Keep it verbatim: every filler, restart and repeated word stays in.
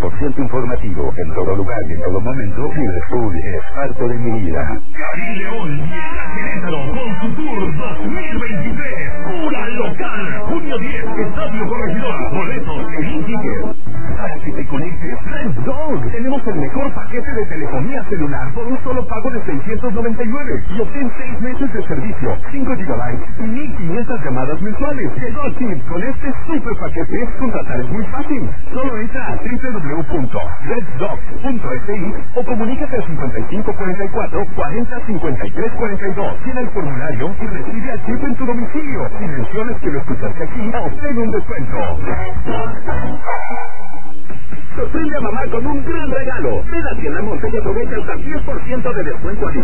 por ciento informativo. En todo lugar y en todo momento, Liverpool es parte de mi vida. Karim León llega a Querétaro con su Tour dos mil veintitrés. Pura local. Junio diez, Estadio Corregidora. Boletos en Inticket. Para que te conectes, Red Dog. Tenemos el mejor paquete de telefonía celular por un solo pago de seiscientos noventa y nueve. Y obtén seis meses de servicio, cinco gigabytes y mil quinientas llamadas mensuales. Llegó Chip. Con este super paquete, contratar es muy fácil. Solo entra a doble u doble u doble u punto red dog punto f i o comunícate al cincuenta y cinco cuarenta y cuatro cuarenta cincuenta y tres cuarenta y dos. Llena el formulario y recibe a Chip en tu domicilio. Si mencionas que lo escuchaste aquí, obtén un descuento. Sorprende a mamá con un gran regalo. Ven a Tienda Monte y aprovecha hasta diez por ciento de descuento adicional.